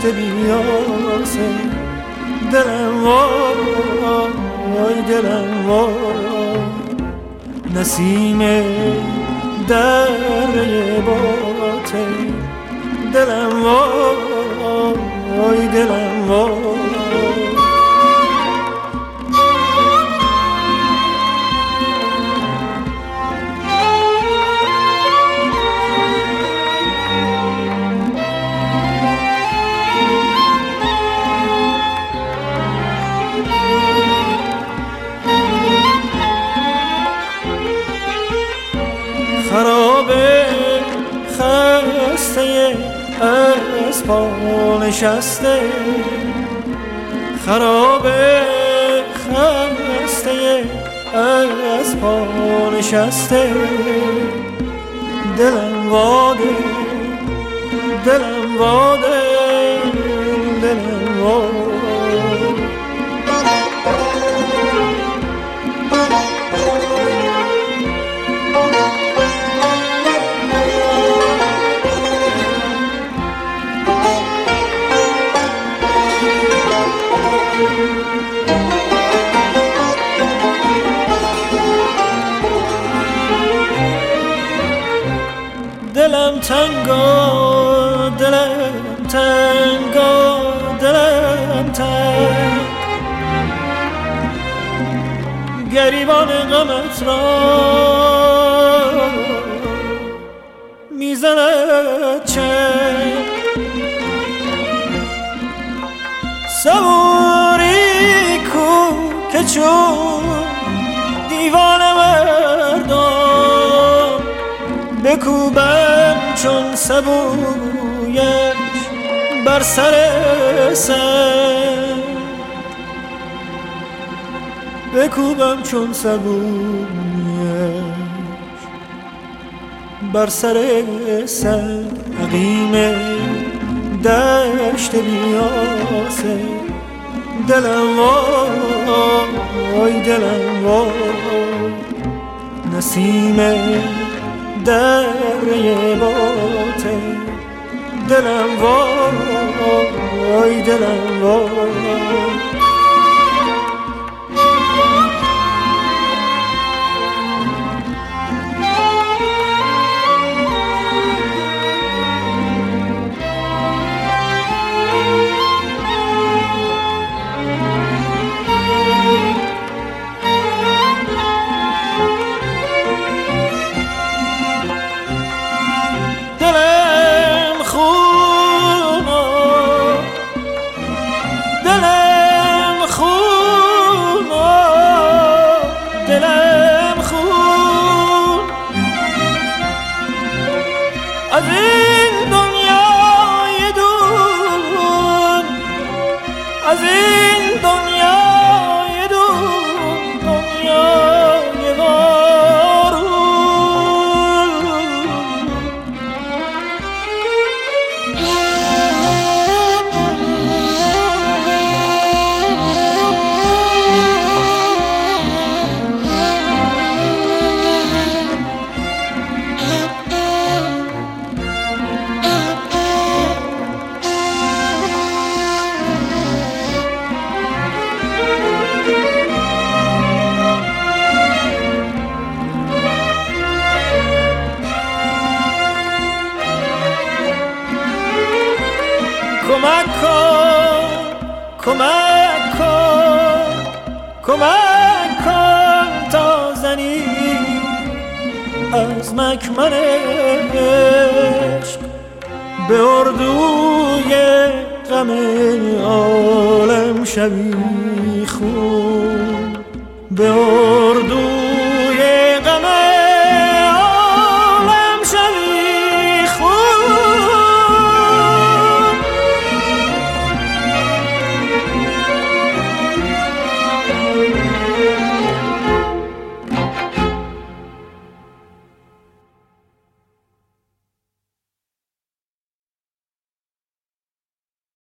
بیاسه دلم وای دلم وای نسیم دره باته دلم وای دلم وای خرابه خسته از پا نشسته خرابه خسته از پا نشسته دلم واده دلم واده دلم واده دلم تنگا دلم تنگا دلم تنگ گریبان غمت را میزند چنگ صبوری کو که چون دیوان مردم بکوبم چون سبویش بر سر سنگ بکوبم چون سبویش بر سر سنگ عقیم دشت بیاسه دلم وای دلم وای نسیم دره باته دلم وای دلم وای از این دنیای دور از این دنیای دور دنیای وارون کمک کن تا زنی از مکمن عشق به اردوی غم عالم شبی خون به